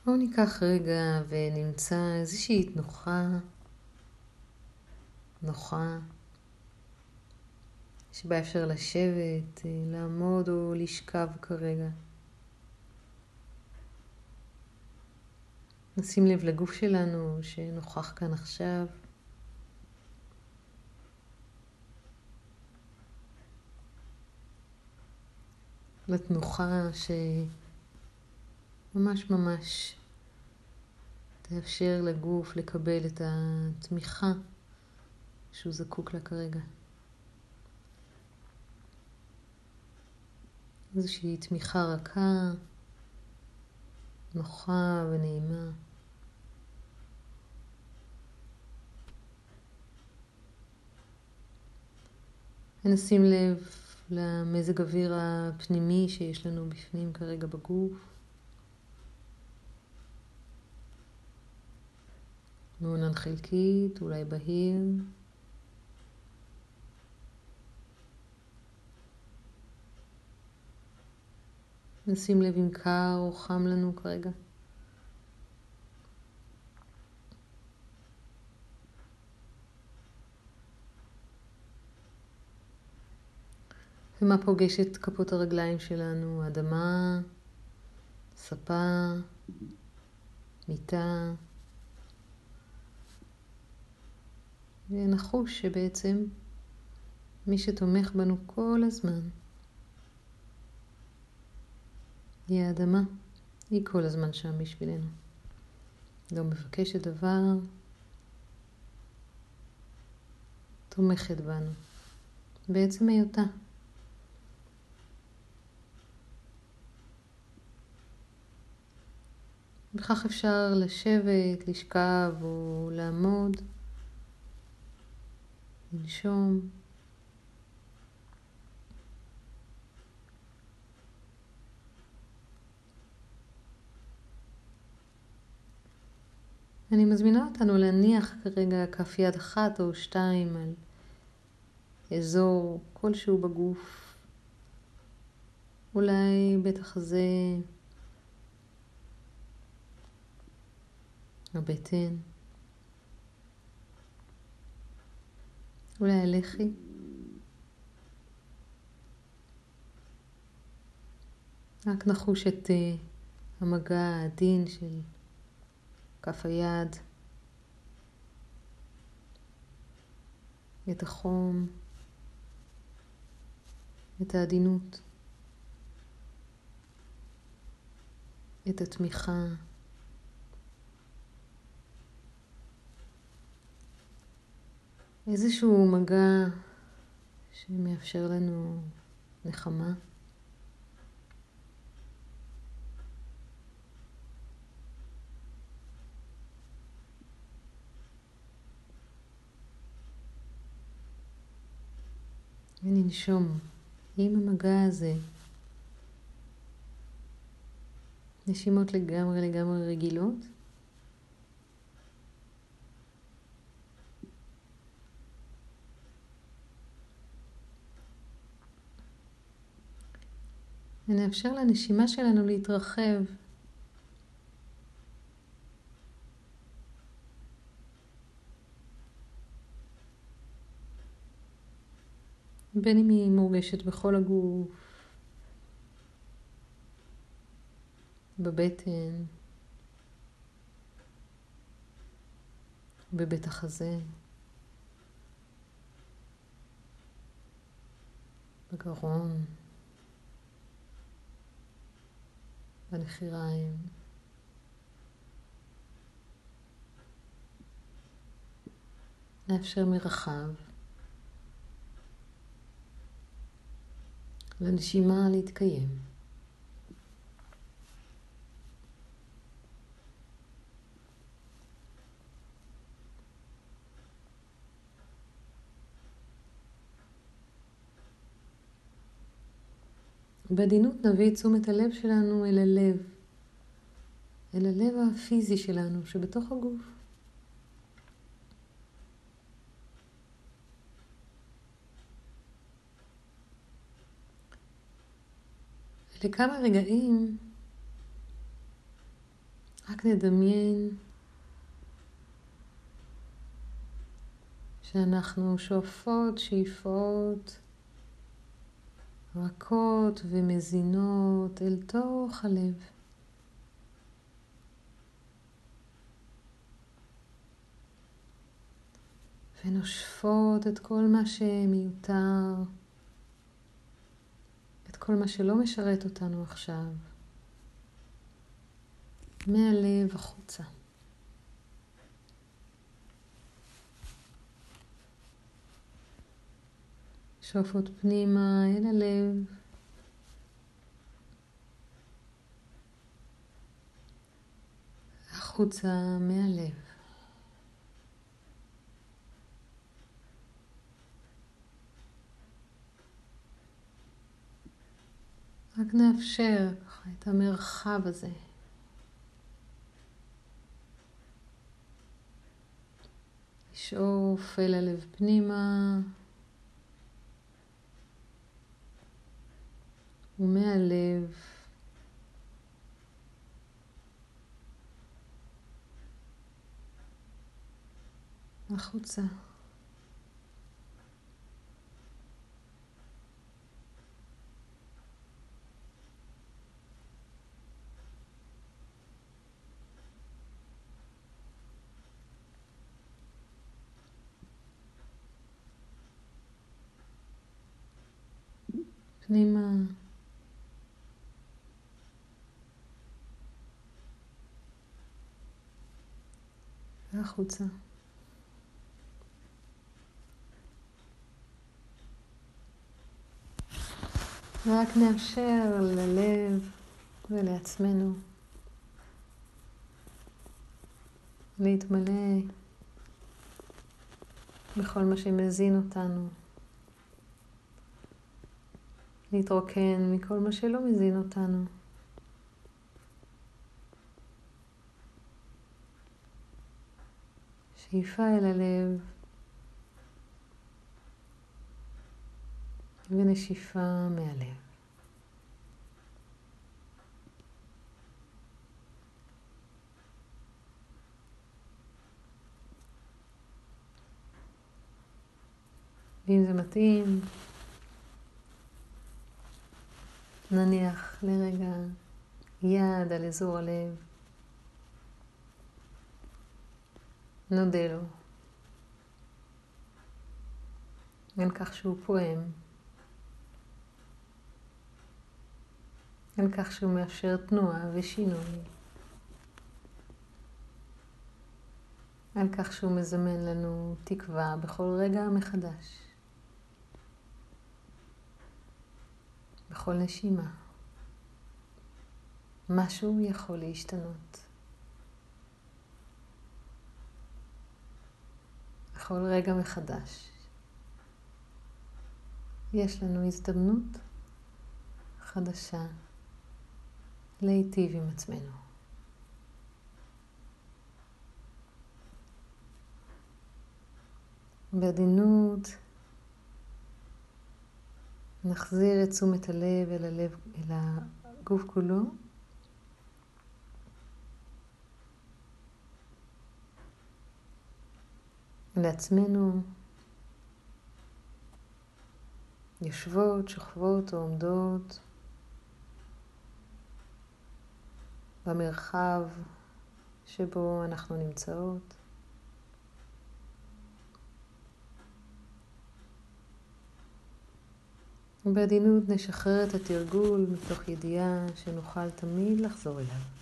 בואו ניקח רגע ונמצא איזושהי נוחה, שבה אפשר לשבת, לעמוד או לשכב כרגע. נשים לב לגוף שלנו שנוכח כאן עכשיו. לתנוחה שממש ממש תאפשר לגוף לקבל את התמיכה שהוא זקוק לה כרגע. איזושהי תמיכה רכה, נוחה ונעימה. ונשים לב למזג אוויר הפנימי שיש לנו בפנים כרגע בגוף. מעונן חלקית, אולי בהיר. נשים לב אם קר או חם לנו כרגע. ומה פוגש את כפות הרגליים שלנו? אדמה, ספה, מיטה. ונחוש שבעצם מי שתומך בנו כל הזמן היא האדמה. היא כל הזמן שם בשבילנו. לא מבקשת דבר, תומכת בנו. בעצם היותה. וכך אפשר לשבת, לשכב או לעמוד, לנשום. אני מזמינה אותנו להניח כרגע כף יד אחת או שתיים על אזור כלשהו בגוף. אולי בית החזה, הבטן, אולי הלחי. רק נחוש את המגע העדין של כף היד, את החום, את העדינות, את התמיכה. איזשהו מגע שמאפשר לנו נחמה. וננשום עם המגע הזה. נשימות לגמרי רגילות. ונאפשר לנשימה שלנו להתרחב. בין אם היא מורגשת בכל הגוף, בבטן, בבית החזה, בגרון, בנחיריים. נאפשר מרחב לנשימה להתקיים. בעדינות נביא את תשומת הלב שלנו אל הלב הפיזי שלנו שבתוך הגוף. לכמה רגעים רק נדמיין שאנחנו שואפות שאיפות רכות ומזינות אל תוך הלב. ונושפות את כל מה שמיותר, את כל מה שלא משרת אותנו עכשיו, מהלב החוצה. שואפות פנימה אל הלב, החוצה מהלב. רק נאפשר ככה את המרחב הזה. לשאוף אל הלב פנימה, ומהלב החוצה. פנימה והחוצה. רק נאפשר ללב ולעצמנו להתמלא בכל מה שמזין אותנו, להתרוקן מכל מה שלא מזין אותנו. שאיפה אל הלב ונשיפה מהלב. ואם זה מתאים, נניח לרגע יד על אזור הלב. נודה לו על כך שהוא פועם, על כך שהוא מאפשר תנועה ושינוי, על כך שהוא מזמן לנו תקווה בכל רגע מחדש, בכל נשימה. משהו יכול להשתנות. בכל רגע מחדש יש לנו הזדמנות חדשה להיטיב עם עצמנו. בעדינות נחזיר את תשומת הלב אל הגוף כולו. לעצמנו, יושבות, שוכבות או עומדות במרחב שבו אנחנו נמצאות. ובעדינות נשחרר את התרגול מתוך ידיעה שנוכל תמיד לחזור אליו.